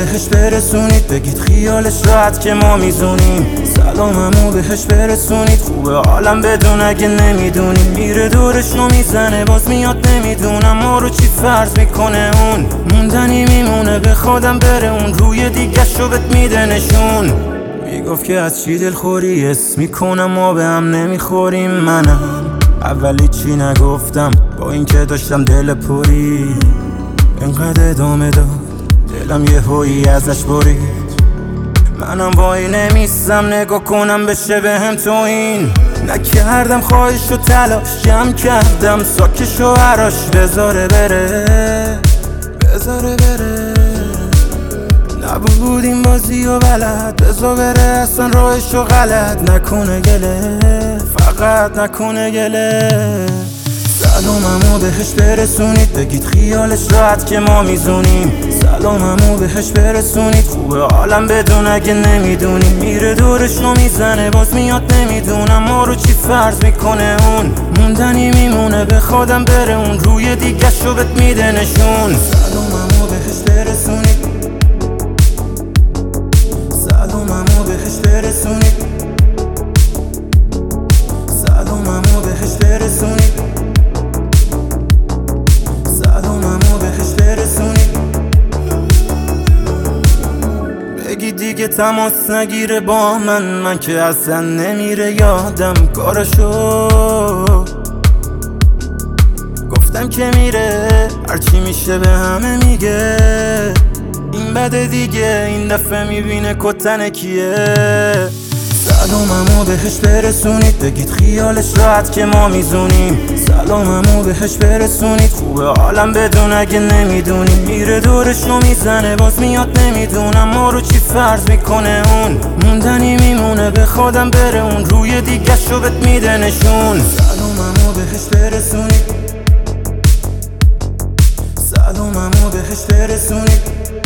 بهش برسونید، بگید خیالش راحت که ما میزونیم. سلاممو بهش برسونید، خوبه عالم بدون اگه نمیدونیم. میره دورشو میزنه باز میاد، نمیدونم ما رو چی فرض میکنه اون. موندنی میمونه به خودم بره اون، روی دیگه شو بهت میده نشون. میگفت که از چی دلخوری اسم میکنم ما به هم نمیخوریم. منم اولی چی نگفتم با اینکه داشتم دل پری، انقدر ادامه داد دلم یه هویی ازش برید. منم وای نمیستم نگاه کنم بشه به هم تو این. نکردم خواهش و تلاش، جمع کردم ساکش و عراش. بذاره بره بذاره بره، نبود این بازی و بلد. بذار بره اصلا راهشو غلط نکنه گله، فقط نکنه گله. سلاممو بهش برسونید، بگید خیالش راحت که ما میزونیم. سلاممو بهش برسونید، خوبه عالم بدون اگه نمیدونیم. میره دورشو میزنه باز میاد، نمیدونم ما رو چی فرض میکنه اون. موندنی میمونه به خودم بره اون، روی دیگه شو بهت میده نشون. سلاممو بهش برسونید، سلاممو بهش برسونید، سلاممو بهش برسونید، سلاممو بهش برسونید. بگی دیگه تماس نگیره با من که اصلا نمیره یادم کارشو. گفتم که میره هرچی میشه به همه میگه. این بده دیگه این دفعه میبینه کتن کیه. سلاممو بهش برسونید، بگید خیالش راحت که ما میزونیم. سلاممو بهش برسونید، خوبه عالم بدون اگه نمیدونیم. میره دورشو میزنه باز میاد، نمیدونم ما رو چی فرض میکنه اون. موندنی میمونه به خودم بره اون، روی دیگه شو بهت میده نشون. سلاممو بهش برسونید، سلاممو بهش برسونید،